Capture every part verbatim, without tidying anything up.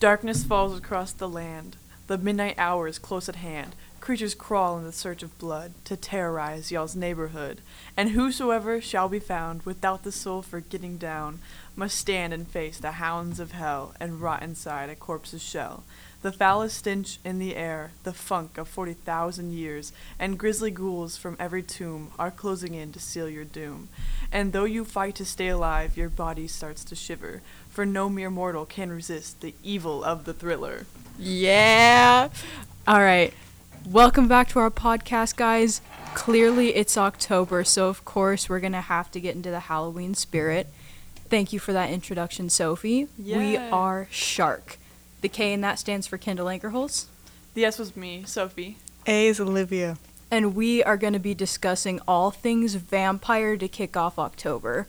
Darkness falls across the land. The midnight hour is close at hand. Creatures crawl in the search of blood to terrorize y'all's neighborhood. And whosoever shall be found without the soul for getting down must stand and face the hounds of hell and rot inside a corpse's shell. The foulest stench in the air, the funk of forty thousand years, and grisly ghouls from every tomb are closing in to seal your doom. And though you fight to stay alive, your body starts to shiver, for no mere mortal can resist the evil of the thriller. Yeah. All right. Welcome back to our podcast, guys. Clearly it's October, so of course we're going to have to get into the Halloween spirit. Thank you for that introduction, Sophie. Yay. We are Shark. The K in that stands for Kendall Ankerholz. The S was me, Sophie. A is Olivia. And we are going to be discussing all things vampire to kick off October.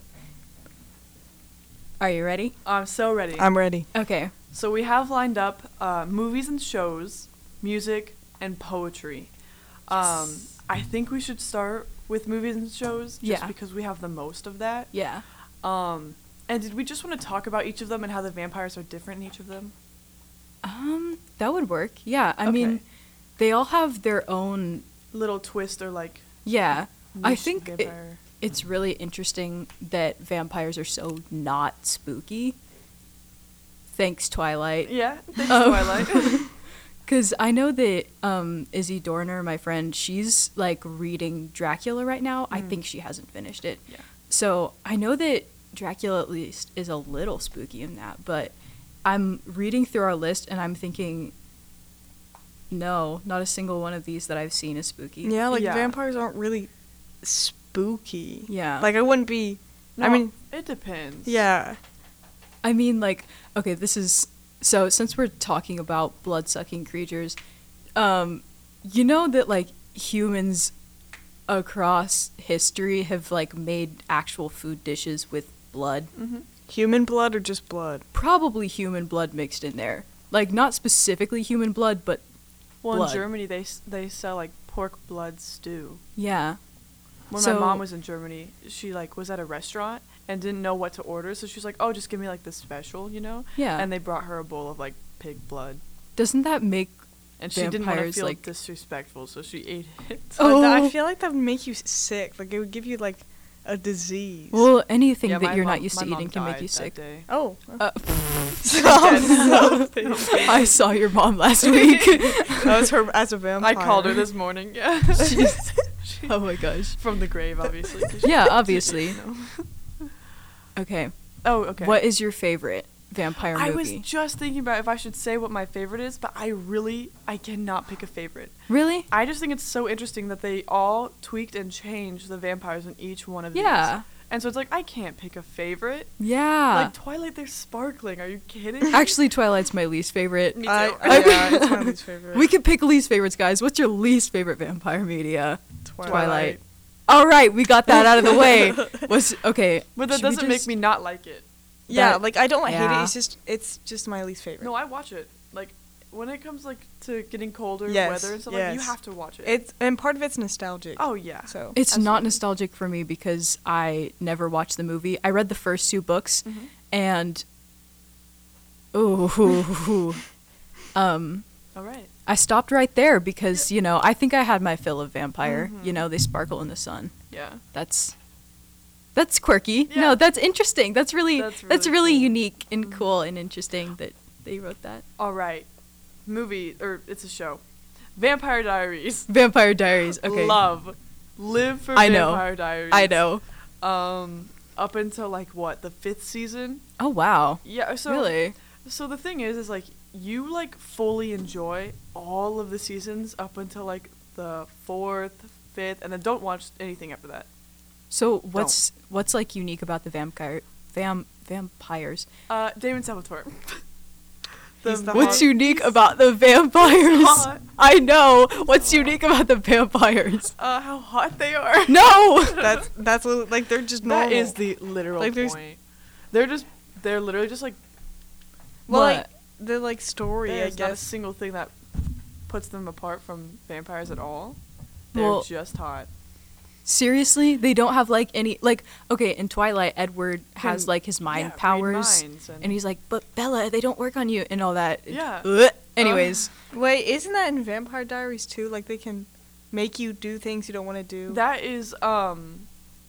Are you ready? I'm so ready. I'm ready. Okay. So we have lined up uh, movies and shows, music, and poetry. Um, Yes. I think we should start with movies and shows just Yeah. because we have the most of that. Yeah. Um, and did we just want to talk about each of them and how the vampires are different in each of them? Um, that would work. Yeah. I Okay. mean, they all have their own. Little twist or like Yeah. I niche think it, vampire. it's really interesting that vampires are so not spooky. Thanks, Twilight. Yeah, thanks, Um, Twilight. Because I know that um, Izzy Dorner, my friend, she's like reading Dracula right now. I Mm. think she hasn't finished it. Yeah. So I know that Dracula at least is a little spooky in that, but I'm reading through our list and I'm thinking, no, not a single one of these that I've seen is spooky. Yeah, like Yeah. vampires aren't really spooky. Yeah. Like I wouldn't be. I No, mean, it depends. yeah. I mean, like, okay, this is so since we're talking about blood-sucking creatures, um, you know that like humans across history have like made actual food dishes with blood, Mm-hmm. Human blood or just blood? probably human blood mixed in there. Like not specifically human blood, but Well, Blood. in Germany, they s- they sell like pork blood stew. yeah. When So- my mom was in Germany, she like was at a restaurant and didn't know what to order, so she was like, "Oh, just give me like the special," you know? Yeah. And they brought her a bowl of like pig blood, Doesn't that make and she didn't want to Vampires, feel like- disrespectful, so she ate it. But that- Oh. I feel like that would make you sick. Like it would give you like a disease. well anything Yeah, that my you're mom- not used my to mom eating can make died you that sick. day. Oh. Uh, That I saw your mom last week. That was her as a vampire. I called her this morning. Yeah. She- Oh my gosh. From the grave, obviously. 'cause she- Yeah, she obviously. didn't know. Okay. Oh, okay. What is your favorite vampire I was movie? just thinking about if I should say what my favorite is, but I really I cannot pick a favorite. Really? I just think it's so interesting that they all tweaked and changed the vampires in each one of these. Yeah. And so it's like I can't pick a favorite. Yeah. Like Twilight, they're sparkling. Are you kidding? Actually, Twilight's my least favorite. Me I, too. I- yeah, it's my least favorite. We could pick least favorites, guys. What's your least favorite vampire media? Twilight. Twilight. All right, we got that out of the way. Was okay. But that should we doesn't make just- me not like it. Yeah, That- like I don't hate yeah. it. It's just it's just my least favorite. No, I watch it. Like when it comes like to getting colder Yes, weather and stuff, like you yes. have to watch it. It's and part of it's nostalgic. oh yeah. So It's not Absolutely. nostalgic for me because I never watched the movie. I read the first two books, Mhm. and ooh, um, All right. I stopped right there because you know I think I had my fill of vampire. Mhm. You know, they sparkle in the sun. Yeah. That's that's quirky. Yeah. No, that's interesting. That's really That's that's really really, cool. unique and Mhm. cool and interesting that they wrote that. All right. Movie or it's a show. Vampire Diaries. Vampire Diaries. Okay. Love. Live for I know. Vampire Diaries. I know. Um, up until like what the fifth season. Oh wow. Yeah. So really? So the thing is, is like you like fully enjoy all of the seasons up until like the fourth, fifth, and then don't watch anything after that. So what's what's like unique about the vampire vam vampires? Uh, Damon Salvatore. The He's the What's hot- unique about the vampires? hot. I know. What's unique about the vampires? Uh, how hot they are. No. that's that's li- like they're just normal. That is the literal Like, there's- point. They're just they're literally just like well, What? like the like story. I there's not a guess. single thing that puts them apart from vampires at all. They're Well- just hot. seriously, they don't have like any like okay, in Twilight Edward has Can- like his mind yeah, read powers minds and- and he's like, "But Bella, they don't work on you" and all that. Yeah. Ugh. Anyways, Wait, isn't that in Vampire Diaries too? Like they can make you do things you don't want to do. That is um.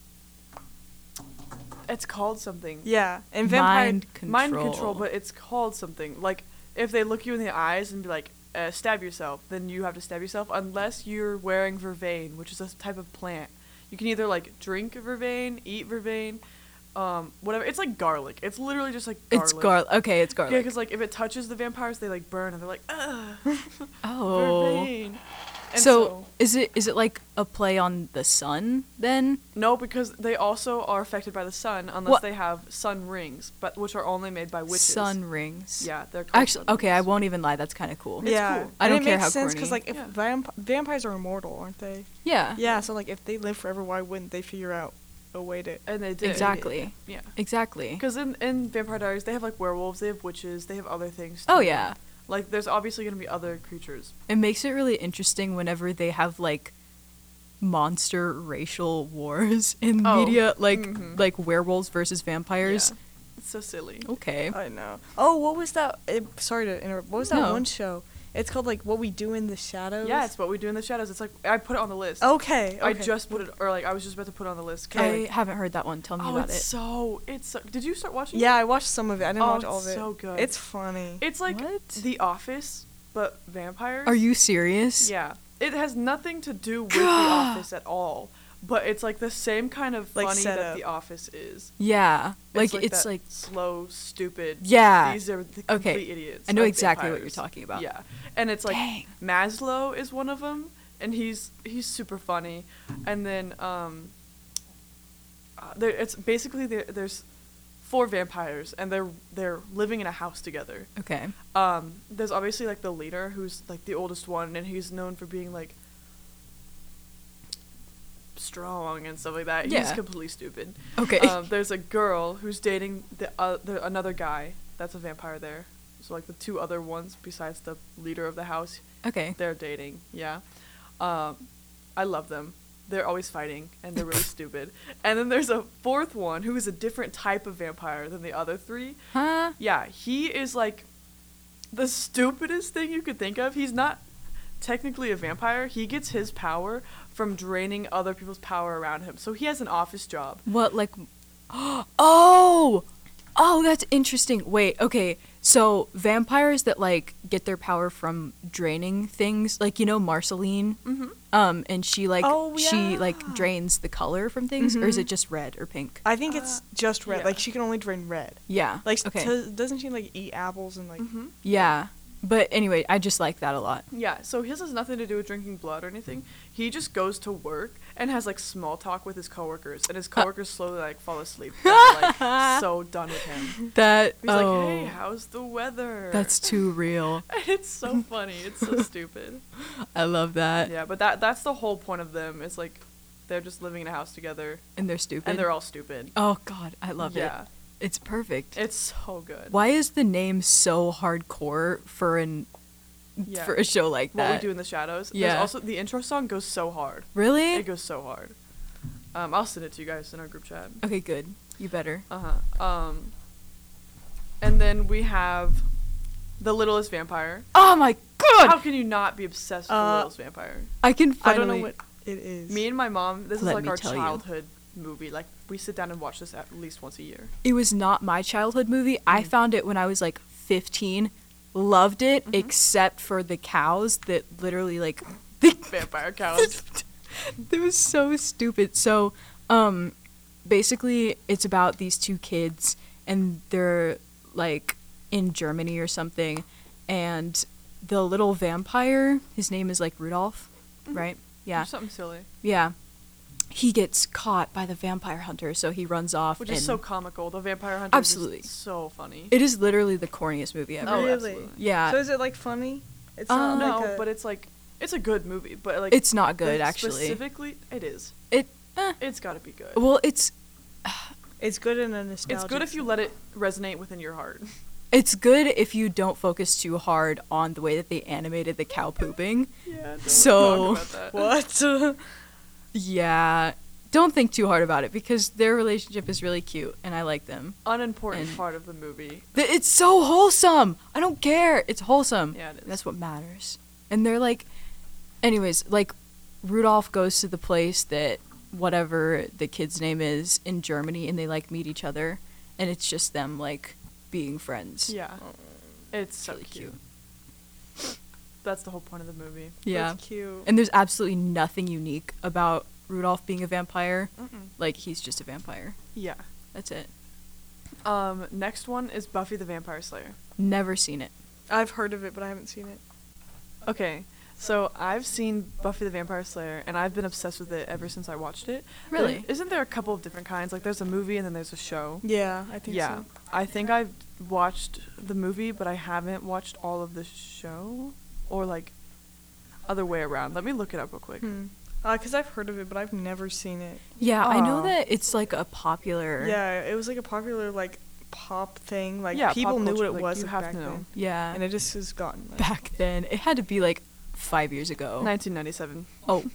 It's called something. yeah, in Vampire. mind control. Mind control, but it's called something. Like if they look you in the eyes and be like, uh, "Stab yourself," then you have to stab yourself unless you're wearing vervain, which is a type of plant. You can either like drink vervain, eat vervain, um, whatever. It's like garlic. It's literally just like garlic. it's garlic. Okay, it's Yeah, garlic. because like if it touches the vampires, they like burn and they're like, ugh, Oh. vervain. And So, is it is it like a play on the sun then? no, because they also are affected by the sun unless What? they have sun rings, but which are only made by witches. Sun rings. Yeah, they're called Actually, sun okay, I rings. won't even lie. That's kind of cool. It's yeah, cool. I And don't it care makes how sense corny. like if Yeah. vamp- vampires are immortal, aren't they? Yeah. Yeah, so like if they live forever, why wouldn't they figure out a way to? And they did. Exactly. Yeah. Exactly. Because in, in Vampire Diaries, they have like werewolves, they have witches, they have other things. Oh too. yeah. Like there's obviously gonna be other creatures. It makes it really interesting whenever they have like monster racial wars in Oh, media, like mhm. like werewolves versus vampires. Yeah. It's so silly. Okay. I know. Oh, what was that? It, sorry to interrupt. What was that No. one show? It's called like What We Do in the Shadows. Yeah, it's what we do in the shadows. It's like I put it on the list. Okay. I okay. just put it, or like I was just about to put it on the list. 'cause, I like, haven't heard that one. Tell me oh, about it's it. so it's. So, did you start watching? Yeah, it? I watched some of it. I didn't Oh, watch all of it's it. so good. It's funny. It's like What? The Office, but vampires. Are you serious? Yeah, it has nothing to do with The Office at all. But it's like the same kind of Like funny that setup. The Office is. Yeah. Like it's that like slow, stupid. Yeah. These are the Okay. complete idiots. I know like exactly what you're vampires. talking about. Yeah, and it's like Dang. Maslow is one of them, and he's he's super funny. And then um, uh, there it's basically there, there's four vampires, and they're they're living in a house together. okay. Um, there's obviously like the leader who's like the oldest one, and he's known for being like strong and stuff like that. He's Yeah. completely stupid. Okay. Um, there's a girl who's dating the, uh, the another guy that's a vampire there. So like the two other ones besides the leader of the house, okay. they're dating. Yeah, um, I love them. They're always fighting and they're really stupid. And then there's a fourth one who is a different type of vampire than the other three. Huh? Yeah, he is like the stupidest thing you could think of. He's not technically a vampire. He gets his power from draining other people's power around him. So he has an office job. What like Oh! Oh, that's interesting. Wait, okay. So vampires that like get their power from draining things, like you know Marceline, Mm-hmm. um, and she like Oh, she like yeah. drains the color from things, or is Mhm. it just red or pink? I think it's just red. yeah. Like she can only drain red. Yeah. Like okay. t- doesn't she like eat apples and like? Mm-hmm. yeah. But anyway, I just like that a lot. Yeah, so his has nothing to do with drinking blood or anything. He just goes to work and has like small talk with his coworkers, and his coworkers slowly like fall asleep. They're, like so done with him. That He's oh, like, "Hey, how's the weather?" that's too real. It's so funny. It's so stupid. I love that. Yeah, but that that's the whole point of them is like they're just living in a house together And they're stupid. and they're all stupid. oh god, I love yeah, it. It's perfect. it's so good. Why is the name so hardcore for an Yeah. for a show like What that? we do in the shadows. Yeah. There's also the intro song goes so hard. Really? It goes so hard. Um, I'll send it to you guys in our group chat. Okay, good. You better. Uh huh. Um, and then we have the Littlest Vampire. Oh my god! How can you not be obsessed with the Uh, Littlest Vampire? I can I finally. don't know what it is. Me and my mom. This Let is like me our tell you. childhood movie. Like we sit down and watch this at least once a year. It was not my childhood movie. I Mm. found it when I was like fifteen. Loved it, Mhm. except for the cows that literally like. The, Vampire cows. it was so stupid. So, um, basically, it's about these two kids, and they're like in Germany or something, and the little vampire, his name is like Rudolph, Mhm. right? Yeah, Something silly. yeah. He gets caught by the vampire hunter, so he runs off. Which and is so comical. The Vampire Hunter Absolutely. is so funny. it is literally the corniest movie ever. Oh, Really? absolutely. Yeah, So is it like funny? It's Uh, not No, like a, but it's like it's a good movie. But like it's not good the- actually. Specifically, it is. It eh. It's got to be good. Well, it's it's good in a nostalgic. It's good if you let it resonate within your heart. it's good if you don't focus too hard on the way that they animated the cow pooping. Yeah. Don't So- talk about that. What? Yeah, don't think too hard about it because their relationship is really cute and I like them. Unimportant And- part of the movie. Th- It's so wholesome. I don't care. It's wholesome. Yeah, it is. That's what matters. And they're like, anyways, like Rudolph goes to the place that whatever the kid's name is in Germany, and they like meet each other, and it's just them like being friends. Yeah. It's so really cute. cute. That's the whole point of the movie. Yeah. That's cute. And there's absolutely nothing unique about Rudolph being a vampire. Mm-mm. Like he's just a vampire. Yeah. That's it. Um, next one is Buffy the Vampire Slayer. Never seen it. I've heard of it, but I haven't seen it. Okay, so I've seen Buffy the Vampire Slayer, and I've been obsessed with it ever since I watched it. Really? And isn't there a couple of different kinds? Like, there's a movie and then there's a show. Yeah, I think Yeah, so. I think I've watched the movie, but I haven't watched all of the show, or like, other way around. Let me look it up real quick. Hmm. Uh, cause I've heard of it, but I've never seen it. Yeah, I know Aw. that it's like a popular. Yeah, it was like a popular like pop thing. Like Yeah, people pop knew culture, what it like, was you like, have back to know. then, Yeah. and it just has gotten like, Back then, it had to be like five years ago. nineteen ninety-seven. Oh,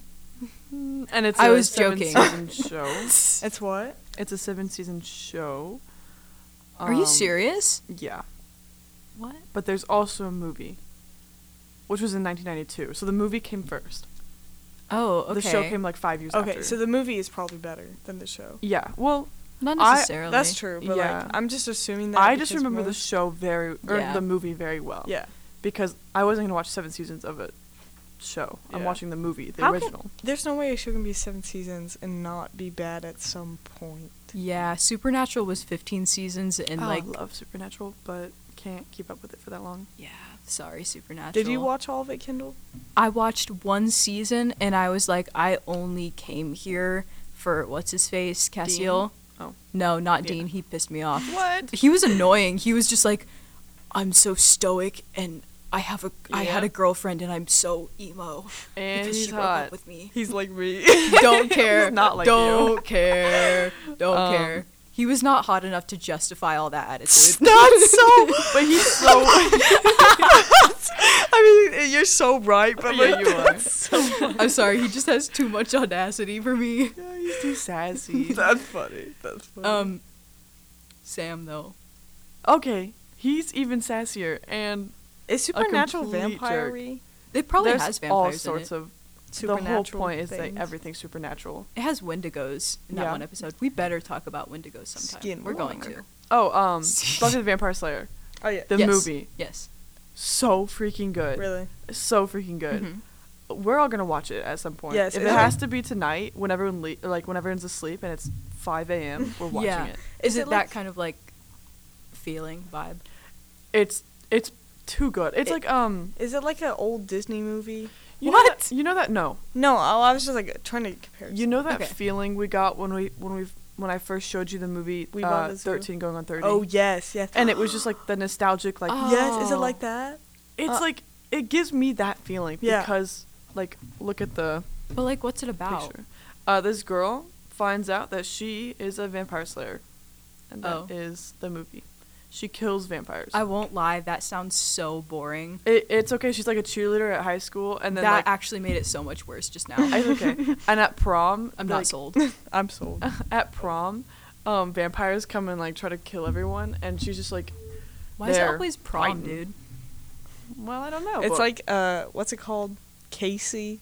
And it's I a was seven joking. season show. It's what? It's a seven season show. are you Um, serious? Yeah. What? But there's also a movie, which was in nineteen ninety-two. So the movie came first. Oh, okay. The show came like five years Okay, after. so the movie is probably better than the show. Yeah, well, Not I- necessarily. That's true, but Yeah. like I'm just assuming that. I just because remember the most- show very, or Yeah. the movie very well. Yeah. Because I wasn't gonna watch seven seasons of a show. I'm Yeah. watching the movie, the How can- original. There's no way a show can be seven seasons and not be bad at some point. Yeah, Supernatural was fifteen seasons, and I like, love Supernatural, but can't keep up with it for that long. yeah, sorry, Supernatural. Did you watch all of it, Kendall? I watched one season, and I was like, I only came here for what's his face, Cassiel. Oh. No, not Yeah. Dean. He pissed me off. What? He was annoying. He was just like, I'm so stoic, and I have a, I had Yeah. a girlfriend, and I'm so emo And because he's she broke up hot. with me. He's like me. Don't care. He's not like you. Don't care. Don't Um, care. He was not hot enough to justify all that attitude. That's so. But he's so. I mean, you're so right, but Yeah, like, you are. that's so I'm sorry. He just has too much audacity for me. Yeah, he's too sassy. That's funny. That's funny. Um, Sam though. Okay, he's even sassier, and Is Supernatural complete jerk. vampire-y? It probably there's has all vampires sorts in it. of. The Supernatural whole point is that things. everything's supernatural. It has Wendigos in that Yeah. one episode. We better talk about Wendigos sometime. We're going to. Oh, um, Buffy the Vampire Slayer, Oh yeah. the Yes. movie, Yes. so freaking good. Really? So freaking good. Mhm. We're all gonna watch it at some point. Yes, if is it it- has to be tonight, when everyone le- like when everyone's asleep and it's five a.m., we're watching Yeah. it. Is, Is it, it that like- kind of like feeling vibe? It's it's too good. It's It- like um, Is it like an old Disney movie? you What? Know that, you know that? No, No, I I was just like trying to compare. you know that Okay. feeling we got when we when we when I first showed you the movie We uh, Bought a Zoo. thirteen going on thirty. Oh yes, yes. and it was just like the nostalgic like. Oh. Yes, is it like that? It's uh, like it gives me that feeling Yeah. because like look at the But like, what's it about? picture. Uh, this girl finds out that she is a vampire slayer, and that is Oh. the movie. She kills vampires. I won't lie. That sounds so boring. It, it's okay. She's like a cheerleader at high school, and then that like actually made it so much worse just now. it's okay. And at prom, I'm like, not sold. I'm sold. At prom, um, vampires come and like try to kill everyone, and she's just like, Why is it there, always prom, fighting. dude? well, I don't know. It's but- like uh, what's it called? Casey.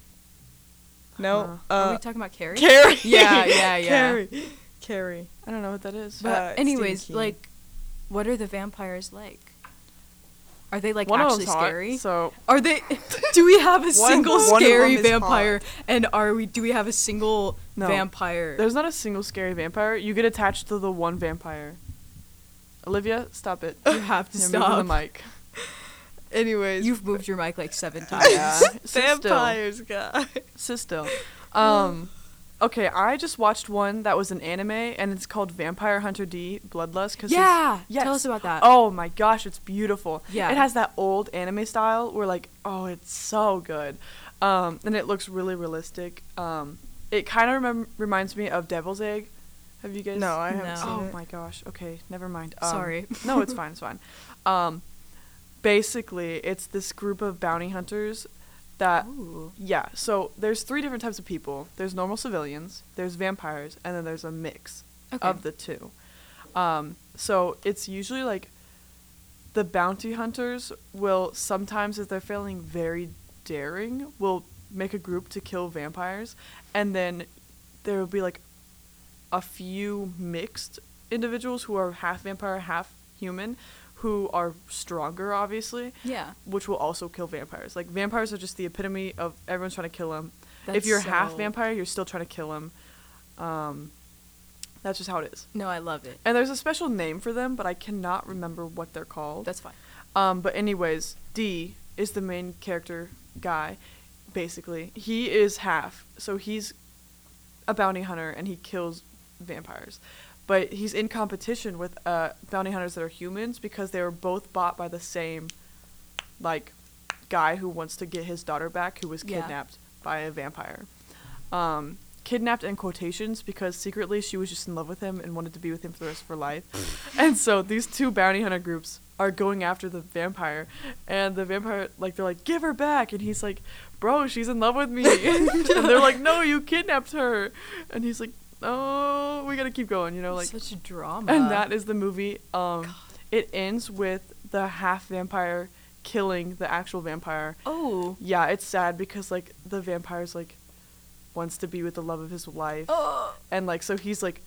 No. Are Uh, we talking about Carrie? Carrie. Yeah, yeah, yeah. Carrie. Carrie. I don't know what that is. But Uh, anyways, Stephen King. like, what are the vampires like? Are they like One of actually them's hot, scary? so Are they? Do we have a single one of scary them is vampire? And are we? Do we have a single No. vampire? there's not a single scary vampire. You get attached to the one vampire. Olivia, stop it. You have to You're stop. moving the mic. Anyways, You've moved your mic like seven times. Yeah. Sit still. vampires, guy. Sit still. Um, okay, I just watched one that was an anime, and it's called Vampire Hunter D Bloodlust. Cause Yeah, yes. tell us about that. Oh my gosh, it's beautiful. Yeah. It has that old anime style where like, oh, it's so good. Um, and it looks really realistic. Um, it kind of remem- reminds me of Devil's Egg. Have you guys? No, I haven't No. seen Oh it. my gosh. Okay, never mind. Um, Sorry. no, it's fine. It's fine. Um, basically, it's this group of bounty hunters that Ooh. yeah, so there's three different types of people. There's normal civilians, there's vampires, and then there's a mix Okay. of the two. Um, so it's usually like the bounty hunters will sometimes, if they're feeling very daring, will make a group to kill vampires, and then there will be like a few mixed individuals who are half vampire, half human, who are stronger, obviously, Yeah. which will also kill vampires. Like, vampires are just the epitome of everyone's trying to kill them. If That's you're half so- vampire, you're still trying to kill them. Um, that's just how it is. No, I love it. And there's a special name for them, but I cannot remember what they're called. That's fine. Um, but anyways, D is the main character guy, basically. He is half, so he's a bounty hunter and he kills vampires. But he's in competition with uh, bounty hunters that are humans because they were both bought by the same, like, guy who wants to get his daughter back, who was Yeah. kidnapped by a vampire. Um, kidnapped in quotations because secretly she was just in love with him and wanted to be with him for the rest of her life. And so these two bounty hunter groups are going after the vampire, and the vampire, like, they're like, give her back, and he's like, bro, she's in love with me. And they're like, no, you kidnapped her. And he's like, oh, we gotta keep going, you know, like. Such a drama. And that is the movie. Um, it ends with the half vampire killing the actual vampire. Oh. Yeah, it's sad because, like, the vampire's like wants to be with the love of his life, Oh. and like so he's like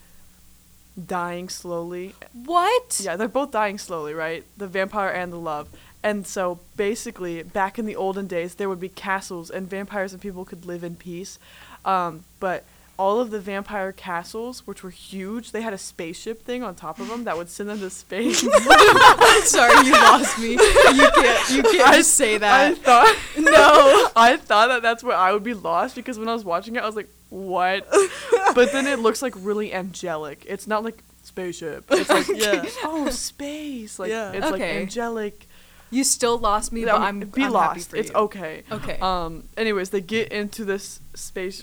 dying slowly. What? Yeah, they're both dying slowly, right? The vampire and the love. And so basically, back in the olden days, there would be castles, and vampires and people could live in peace. Um, but all of the vampire castles, which were huge, they had a spaceship thing on top of them that would send them to space. I'm sorry, you lost me. You can't. You can't I- just say I that. thought No. I thought that that's where I would be lost, because when I was watching it, I was like, what? But then it looks like really angelic. It's not like spaceship. It's like, Yeah. oh, space. Like, Yeah. it's like Okay. angelic. You still lost me, Yeah, but I'm be I'm lost. Happy for It's you. okay. Okay. Um. Anyways, they get into this space.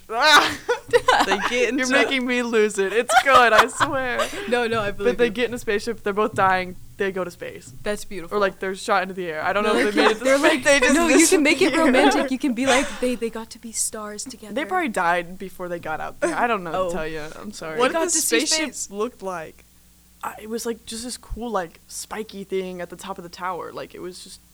They get into You're making me lose it. It's good, I swear. no, no, I believe But they you. get in a spaceship. They're both dying. They go to space, That's beautiful. or like they're shot into the air. I don't know They're if they made it to They're space. like, They just no, you can make it disappear. romantic. You can be like, they they got to be stars together. They probably died before they got out there. I don't know Oh. to tell you. I'm sorry. What got did the to see spaceship space. look like? I, it was like just this cool like spiky thing at the top of the tower. Like it was just,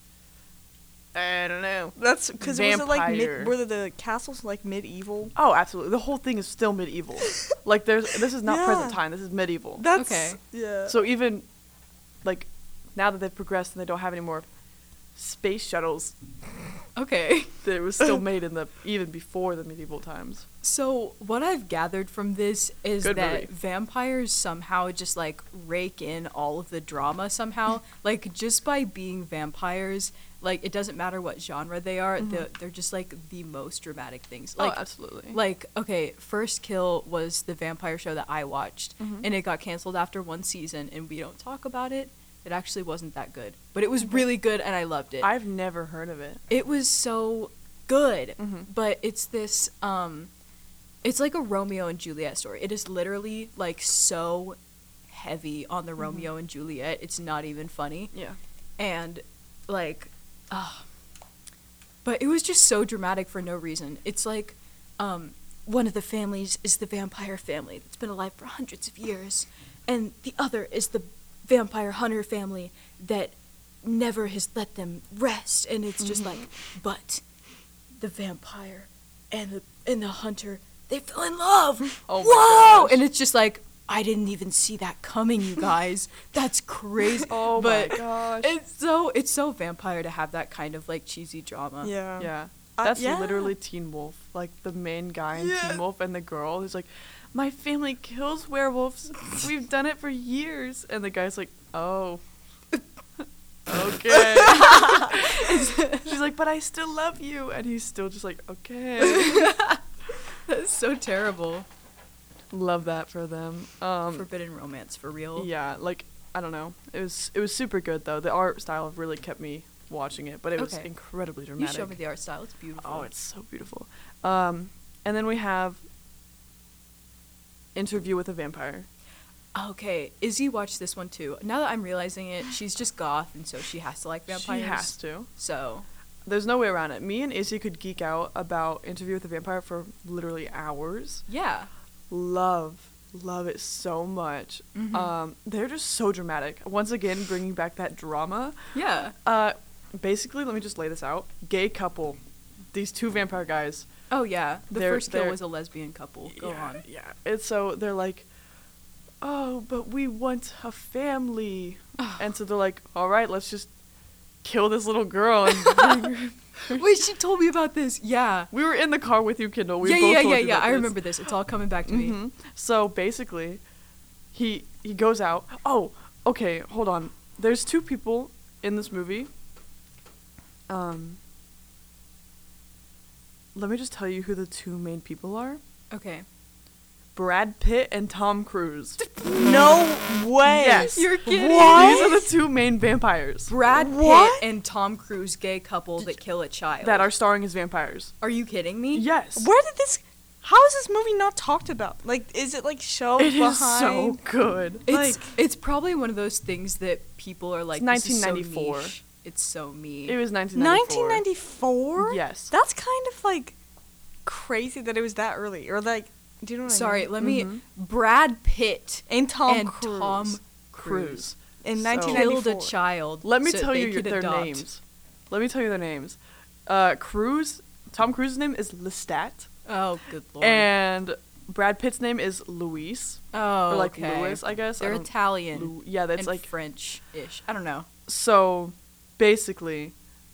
I don't know. That's because was it like Vampire. mid, were the, the castles like medieval? Oh, absolutely. The whole thing is still medieval. Like there's this is not Yeah. present time. This is medieval. That's Okay. Yeah. So even like now that they've progressed and they don't have any more space shuttles, Okay. that was still made in the even before the medieval times. So what I've gathered from this is Good that movie. vampires somehow just like rake in all of the drama somehow. Like just by being vampires, like it doesn't matter what genre they are, they're, they're just like the most dramatic things. Like oh, absolutely. like okay, First Kill was the vampire show that I watched, Mhm. and it got canceled after one season, and we don't talk about it. It actually wasn't that good, but it was really good, and I loved it. I've never heard of it. It was so good, Mhm. but it's this um it's like a Romeo and Juliet story. It is literally like so heavy on the Romeo and Juliet. It's not even funny. Yeah. And like ah but it was just so dramatic for no reason. It's like um one of the families is the vampire family that's been alive for hundreds of years, and the other is the vampire hunter family that never has let them rest, and it's just like, but the vampire and the and the hunter, they fell in love. Oh my Whoa! gosh. And it's just like, I didn't even see that coming, you guys. That's crazy. Oh but my gosh. It's so it's so vampire to have that kind of like cheesy drama. yeah. Yeah. Uh, That's yeah. literally Teen Wolf. Like the main guy in Yeah. Teen Wolf and the girl who's like, my family kills werewolves. We've done it for years. And the guy's like, oh. Okay. She's like, but I still love you. And he's still just like, okay. That's so terrible. Love that for them. Um, Forbidden romance for real. yeah, like, I don't know. It was it was super good, though. The art style really kept me watching it. But it was Okay. incredibly You dramatic. showed me the art style. It's beautiful. Oh, it's so beautiful. Um, and then we have Interview with a Vampire. Okay, Izzy watched this one too. Now that I'm realizing it, she's just goth, and so she has to like vampires. She has to. So, there's no way around it. Me and Izzy could geek out about Interview with the Vampire for literally hours. Yeah. Love, love it so much. Mhm. Um, they're just so dramatic. Once again, bringing back that drama. Yeah. Uh, basically, let me just lay this out. Gay couple, these two vampire guys. Oh yeah. The They're- first kill they're- was a lesbian couple. Go yeah, on. Yeah. And so they're like, oh, but we want a family. And so they're like, all right, let's just kill this little girl. And bring her. Wait, she told me about this. Yeah. We were in the car with you, Kendall. We yeah, both yeah, told yeah, you yeah. about I this. remember this. It's all coming back to me. Mhm. So basically, he he goes out. Oh, okay, hold on. There's two people in this movie. Um, let me just tell you who the two main people are. Okay. Brad Pitt and Tom Cruise. No way. Yes. You're kidding. These are the two main vampires Brad What? Pitt and Tom Cruise gay couple that kill a child. that are starring as vampires. Are you kidding me? Yes. Where did this? How is this movie not talked about? Like, is it like shelved It behind? is so good. It's like, it's probably one of those things that people are like, It's this is so nineteen ninety-four. niche. It's so me. it was nineteen ninety-four. nineteen ninety-four. Yes. That's kind of like crazy that it was that early, or like, do you know what Sorry, I mean? let me. Mhm. Brad Pitt And Tom and Cruise Tom Cruise. Cruise in So- nineteen killed ninety-four. a child. Let me so tell they you your, could their adopt. names. Let me tell you their names. Uh, Cruise, Tom Cruise's name is Lestat, Oh, good lord. and Brad Pitt's name is Luis, oh, or like okay. Louis, I guess. I They're don't- Italian. Lu- yeah, that's and like French-ish. I don't know. so. Basically,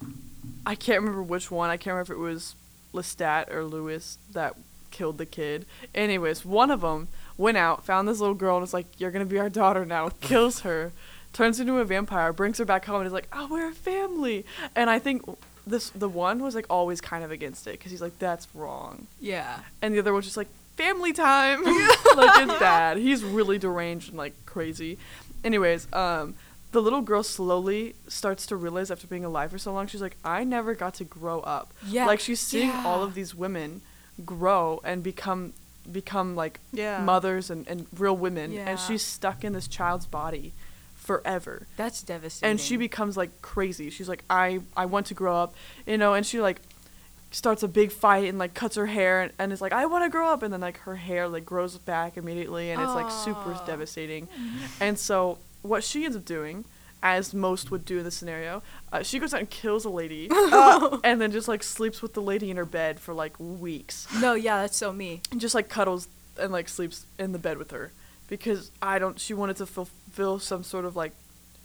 I can't remember which one. I can't remember if it was Lestat or Louis that killed the kid. Anyways, one of them went out, found this little girl, and was like, "You're gonna be our daughter now." Kills her, turns into a vampire, brings her back home, and is like, "Oh, we're a family." And I think this the one was like always kind of against it because he's like, "That's wrong," Yeah. and the other was just like, "Family time." Like it's bad. He's really deranged and like crazy. Anyways, um. The little girl slowly starts to realize after being alive for so long, she's like, I never got to grow up. Yeah. Like she's seeing all Yeah. of these women grow and become become like Yeah. mothers and, and real women. Yeah. And she's stuck in this child's body forever. That's devastating. And she becomes like crazy. She's like, I, I want to grow up, you know, and she like starts a big fight and like cuts her hair and, and is like, I want to grow up, and then like her hair like grows back immediately and it's like super Aw. devastating. And so what she ends up doing, as most would do in this scenario, uh, she goes out and kills a lady uh, and then just like sleeps with the lady in her bed for like weeks No, yeah, that's so me. and just like cuddles and like sleeps in the bed with her because I don't she wanted to fulfill some sort of like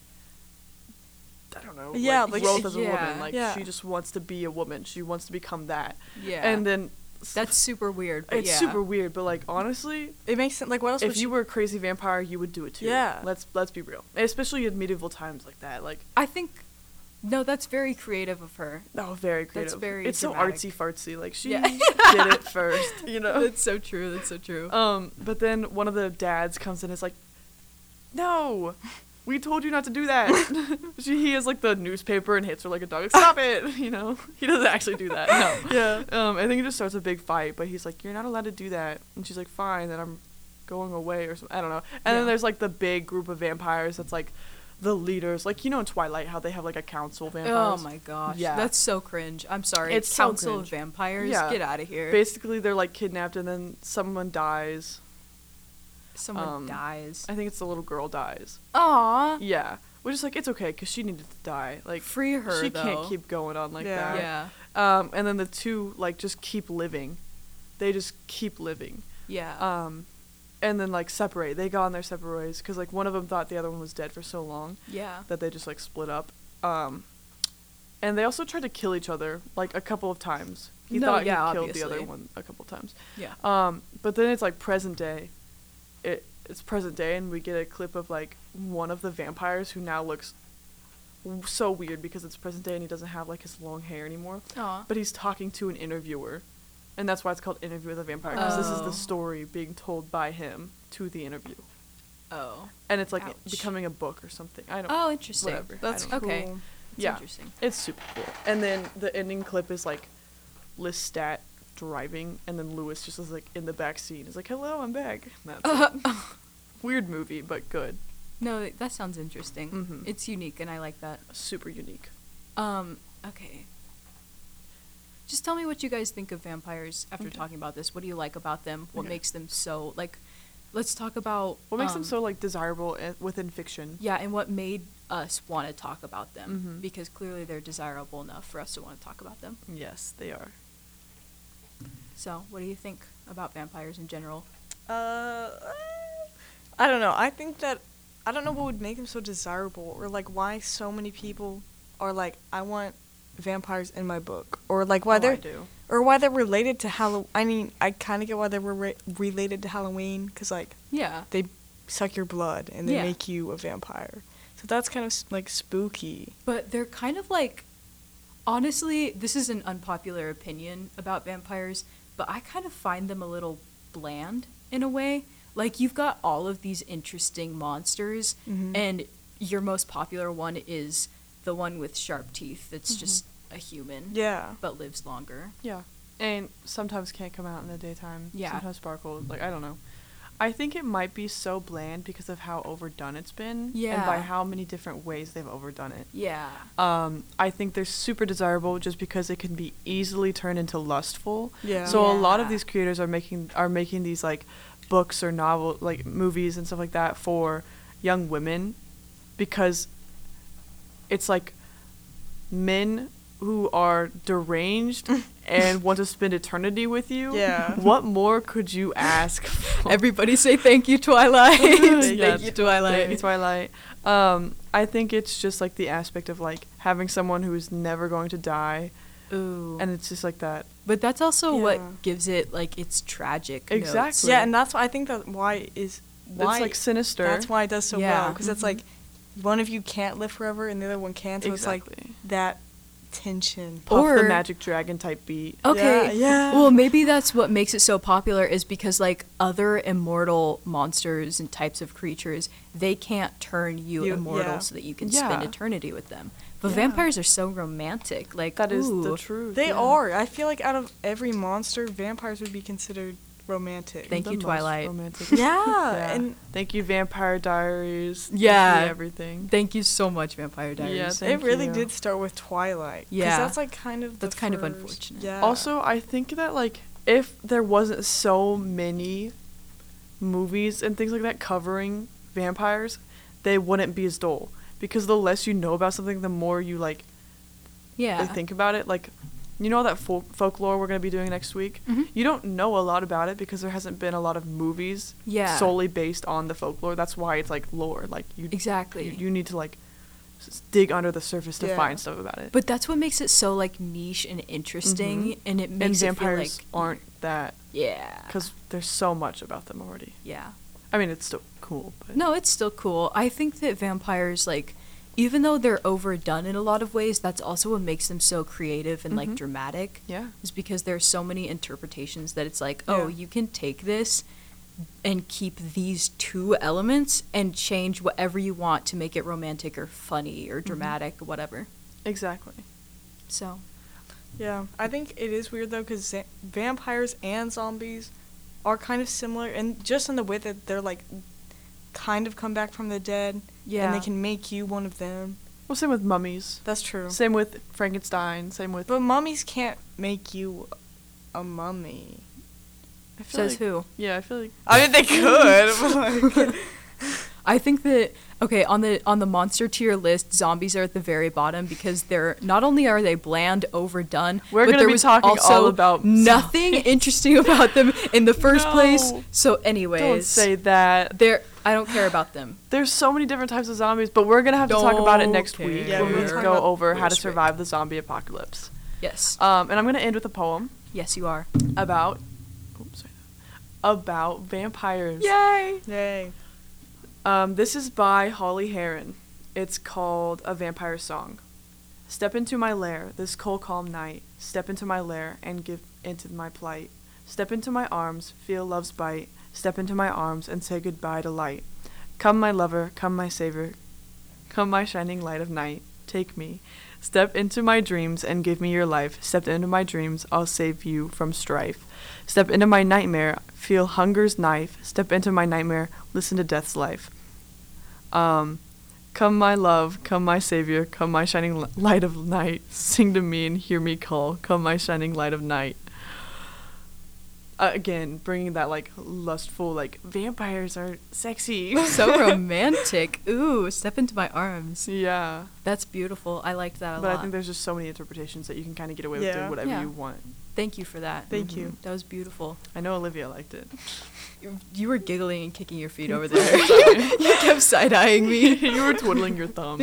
I don't know Yeah, like, like, growth as a yeah, woman, like yeah. she just wants to be a woman, she wants to become that. Yeah. And then That's super weird, but it's yeah. super weird, but like honestly, It makes sense. Like, what else? if would you she- were a crazy vampire, you would do it too. Yeah. Let's let's be real. Especially in medieval times like that. Like, I think, no, that's very creative of her. oh, very creative. very It's dramatic. so artsy fartsy. Like she Yeah. did it first, you know. That's so true. That's so true. Um, but then one of the dads comes in and is like, "No, we told you not to do that." she, he has like the newspaper and hits her like a dog. Like, stop it! You know, he doesn't actually do that. No. Yeah. Um, I think it just starts a big fight, but he's like, "You're not allowed to do that," and she's like, "Fine, then I'm going away or something." I don't know. And Yeah. then there's like the big group of vampires that's like the leaders, like you know in Twilight how they have like a council of Oh vampires. my gosh. Yeah. That's so cringe. I'm sorry. It's so Council cringe. of Vampires. Yeah. Get out of here. Basically, they're like kidnapped and then someone dies. Someone um, dies. I think it's the little girl dies. Aw. Yeah, which is like it's okay because she needed to die. Like Free her, she though. can't keep going on like Yeah. that. Yeah. Um, and then the two like just keep living. They just keep living. Yeah. Um, and then like separate. They go on their separate ways because like one of them thought the other one was dead for so long yeah. that they just like split up. Um, and they also tried to kill each other like a couple of times. He No, thought yeah, he killed the other obviously. one a couple of times. Yeah. Um, but then it's like present day. It it's present day, and we get a clip of like one of the vampires who now looks w- so weird because it's present day and he doesn't have like his long hair anymore. Aw. But he's talking to an interviewer, and that's why it's called Interview with a Vampire because this is Oh. the story being told by him to the interview, Oh. and it's like Ouch. becoming a book or something. I don't. Oh, interesting. Whatever. That's I cool. don't Okay. That's Yeah. interesting. It's super cool. And then the ending clip is like Lestat driving, and then Lewis just is like in the back seat. He's like, "Hello, I'm back." And that's it. Weird movie, but good. No, that sounds interesting. Mhm. It's unique, and I like that. Super unique. Um. Okay. just tell me what you guys think of vampires after Okay. talking about this. What do you like about them? What Okay. makes them so like? Let's talk about What makes them um, so like desirable i- within fiction? Yeah, and what made us want to talk about them Mhm. because clearly they're desirable enough for us to want to talk about them. Yes, they are. So, what do you think about vampires in general? Uh, I don't know. I think that I don't know what would make them so desirable, or like why so many people are like, I want vampires in my book, or like why Oh, I they're, do. or why they're related to Halloween. I mean, I kind of get why they were re- related to Halloween, because like Yeah. they suck your blood and they Yeah. make you a vampire. So that's kind of s- like spooky. But they're kind of like, honestly, this is an unpopular opinion about vampires, but I kind of find them a little bland in a way. Like, you've got all of these interesting monsters, Mhm. and your most popular one is the one with sharp teeth that's Mhm. just a human, Yeah. but lives longer. Yeah. And sometimes can't come out in the daytime. Yeah. Sometimes sparkle. Like, I don't know. I think it might be so bland because of how overdone it's been. And by Yeah. how many different ways they've overdone it. Yeah. Um, I think they're super desirable just because it can be easily turned into lustful. Yeah. So a lot of Yeah. these creators are making are making these like books or novel like movies and stuff like that for young women because it's like men who are deranged and want to spend eternity with you. Yeah. What more could you ask for? Everybody say thank you, Twilight. thank Yes. you, Twilight. Thank you, Twilight. Um, I think it's just like the aspect of like having someone who is never going to die, Ooh. and it's just like that. But that's also Yeah. what gives it like its tragic notes. Exactly. Yeah, and that's why I think that why is why It's like sinister. that's why it does so Yeah. well, because it's Mhm. like one of you can't live forever and the other one can, so it's like Exactly. that tension. Puff the Or- Magic Dragon type beat. Okay. Yeah, yeah. Well, maybe that's what makes it so popular is because like other immortal monsters and types of creatures, they can't turn you, You- immortal yeah. so that you can Yeah. spend eternity with them. But Yeah. vampires are so romantic. Like That is the ooh, truth. They yeah. are. I feel like out of every monster, vampires would be considered romantic. Thank The you, most Twilight. romantic. Yeah, and Thank you, Vampire Diaries. Thank Yeah. you, everything. Thank you so much, Vampire Diaries. Yeah, it Thank really you. did start with Twilight. 'Cause Yeah. that's like kind of the That's kind of first- unfortunate. Yeah. Also, I think that like if there wasn't so many movies and things like that covering vampires, they wouldn't be as dull. Because the less you know about something, the more you like yeah. think about it. Like, you know all that folk- folklore we're gonna be doing next week. Mhm. You don't know a lot about it because there hasn't been a lot of movies Yeah. solely based on the folklore. That's why it's like lore. Like you, Exactly. you, you need to like s- dig under the surface to Yeah. find stuff about it. But that's what makes it so like niche and interesting, Mhm. and it and makes it feel vampires like aren't that yeah, because there's so much about them already. yeah. I mean, it's still cool, but No, it's still cool. I think that vampires, like, even though they're overdone in a lot of ways, that's also what makes them so creative and like Mhm. dramatic. yeah, Is because there's so many interpretations that it's like, oh, Yeah. you can take this and keep these two elements and change whatever you want to make it romantic or funny or dramatic or whatever. exactly. So, Yeah, I think it is weird though, because za- vampires and zombies are kind of similar, and just in the way that they're like kind of come back from the dead, yeah. and they can make you one of them. Well, same with mummies. That's true. Same with Frankenstein. Same with. But mummies can't make you a mummy. I feel Says like, who? Yeah, I feel like. I mean, they could, but like, I think that okay on the on the monster tier list, zombies are at the very bottom because they're not only are they bland, overdone, We're but gonna there be was talking all also about nothing zombies. interesting about them in the first place. No. So, anyways, Don't say that. they're I don't care about them. There's so many different types of zombies, but we're gonna have to talk about it Don't next week Yeah, when we'll we talk go about over how to Where's Rick? survive the zombie apocalypse. Yes, Um, and I'm gonna end with a poem yes, you are. about. Oops, sorry. About vampires. Yay! yay. Um, this is by Holly Heron. It's called A Vampire Song. Step into my lair, this cold, calm night. Step into my lair and give into my plight. Step into my arms, feel love's bite. Step into my arms and say goodbye to light. Come, my lover, come, my savior. Come, my shining light of night. Take me. Step into my dreams and give me your life. Step into my dreams, I'll save you from strife. Step into my nightmare, feel hunger's knife. Step into my nightmare, listen to death's life. Um, Come, my love, come, my savior, come, my shining li- light of night. Sing to me and hear me call. Come, my shining light of night. Uh, again, bringing that like lustful, like vampires are sexy. So romantic. Ooh, step into my arms. Yeah, That's beautiful. I liked that a but lot. I think there's just so many interpretations that you can kind of get away with Yeah. doing whatever Yeah. you want. Thank you for that. Thank Mhm. you. That was beautiful. I know Olivia liked it. You, you were giggling and kicking your feet over there. You kept side-eyeing me. You were twiddling your thumb.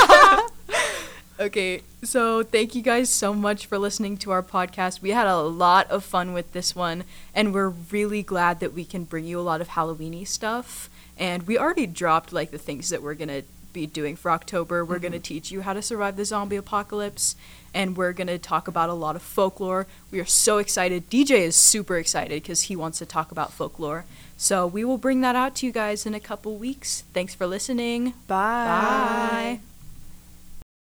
Okay, so thank you guys so much for listening to our podcast. We had a lot of fun with this one, and we're really glad that we can bring you a lot of Halloween-y stuff. And we already dropped like the things that we're gonna be doing for October. We're gonna teach you how to survive the zombie apocalypse, and we're gonna talk about a lot of folklore. We are so excited. D J is super excited because he wants to talk about folklore. So we will bring that out to you guys in a couple weeks. Thanks for listening. Bye. Bye.